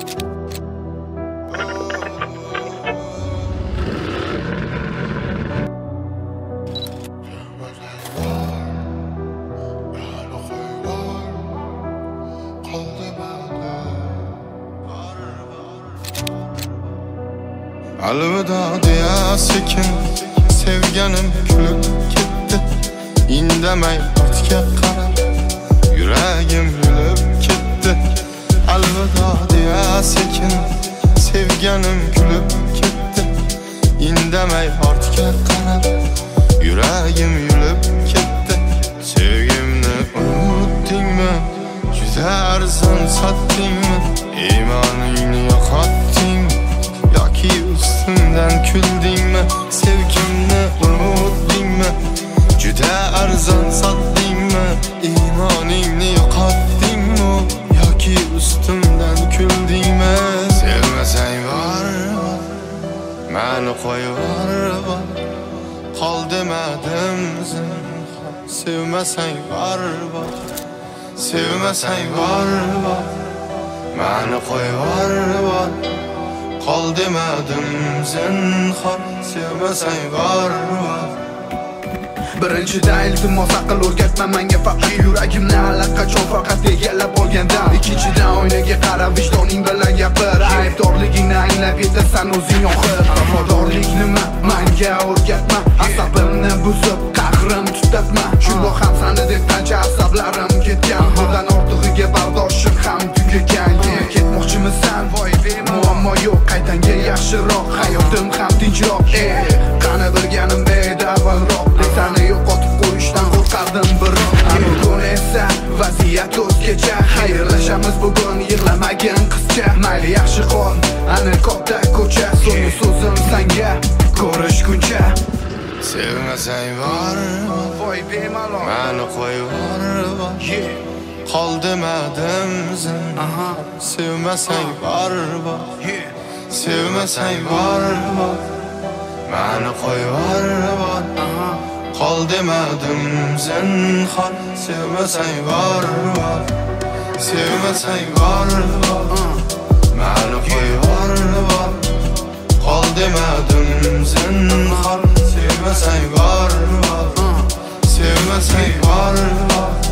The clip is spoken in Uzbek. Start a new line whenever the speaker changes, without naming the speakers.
Alvida diye sekin sevganim kulib ketdi. Indamay ortga qarab yuragim yulib ketdi. Alvida diye sekin sevganim kulib ketdi. Indamay ortga qarab yuragim yulib ketdi. Sevgimni unutdingmi? Juda arzon sotdingmi? Iymoningni yo'qotdingmi? Yoki ustimdan kuldingmi? Sevgimni unutdingmi? Juda arzon sotdingmi? Iymoningni yo'qotdingmi? Yoki ustimdan kuldingmi? Sevmasang bor, meni qo'yib bor. Qol demadim zinhor. Sevmasang bor, sevmasang bor, meni qo'yib bor. Qol demadim zinhor. Sevmasang bor.
Birinchida iltimos aql o'rgatma menga faqat yuragimni allaqachon faqat egallab olgandan. Ikkinchidan oynaga qarab vijdoning bilan gapir. Aybdorligingni anglab yetasan o'zing oxir. Vafodorlik nima? Menga o'rgatma. Asabimni buzib qahrim tutatma. Shundoq ham sani deb qancha asablarim ketgan. Bundan ortig'iga bardoshim ham tugagan. Ketmoqchimisan? Voy muammo yo'q, qaytanga yaxshiroq. Hayotim ham tinchroq. Qani bilganim bedavalroq. Seni yo'qotib qo'yishdan qo'rqardim biroq bugun esa vaziyat o'zgacha. Xayrlashamiz bugun, yig'lamagin qizcha. Mayli yaxshi qol, ana katta ko'cha. So'nggi so'zim senga ko'rishguncha.
Sevmasang bor,
voy bemalol
meni qo'yib bor. Qol demadim zinhor. Sevmasang bor, sevmasang bor, meni qo'yib bor. Qol demadim zinhor. Sevmasang bor, sevmasang bor, meni qo'yib bor. Qol demadim zinhor. Sevmasang bor, sevmasang bor.